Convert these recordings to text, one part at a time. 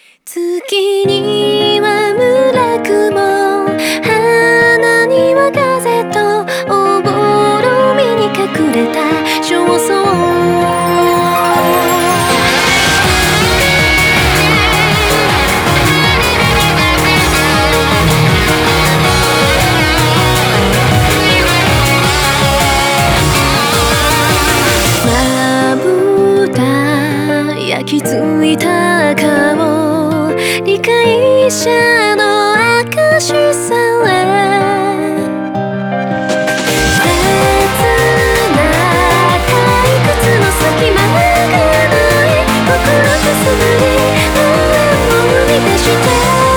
月には村雲、花には風とおぼろみに隠れた焦燥。まぶた焼き付いた顔、理解者の証さえ切な退屈の先まがない心くすぶり不安を生み出して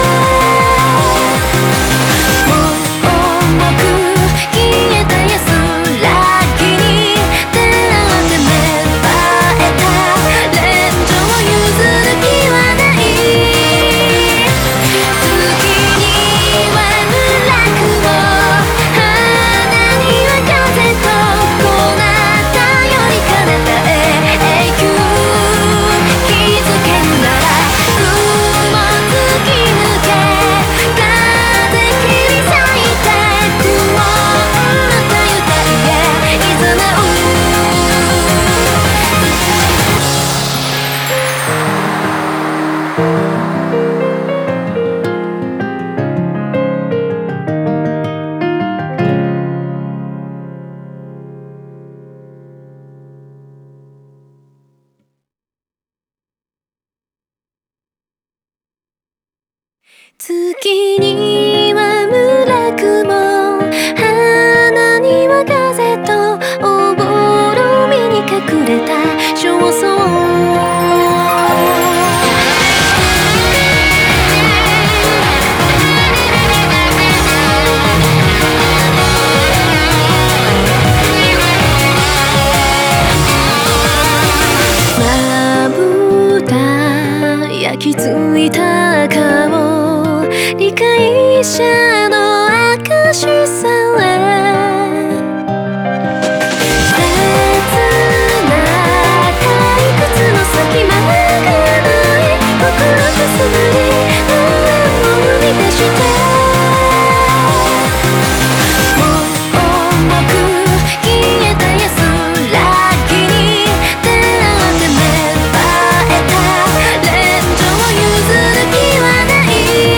重く消えた安らぎに出会って芽生えた恋情を譲る気はない月には村雲、花には風とこなたより彼方へ永久気づけんなら雲突き抜け風切り裂いて不穏なたゆたいへいざなう月には村雲、花には風とおぼろみに隠れた焦燥。まぶた焼き付いた顔、理解者の証さえ切な退屈の先まがない心くすぶり不安を生み出して重く消えた安らぎに出会って芽生えた恋情を譲る気はない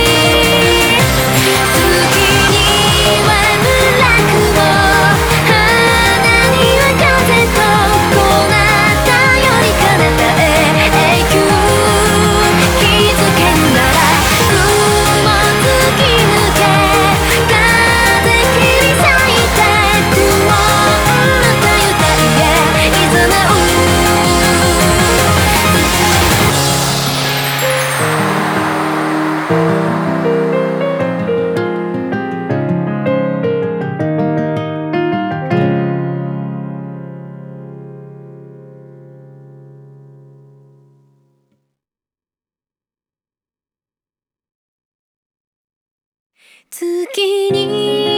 月には村雲、花には風とこなたより彼方へ永久気づけんなら雲突き抜け風切り裂いて不穏なたゆたいへいざなう月に